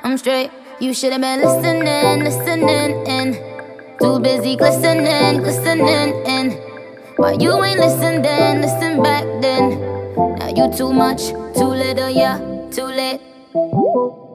I'm straight. You should have been listening, listening in. Too busy glistening, glistening in. Why you ain't listen then, listen back then. Now you too much, too little, yeah, too late.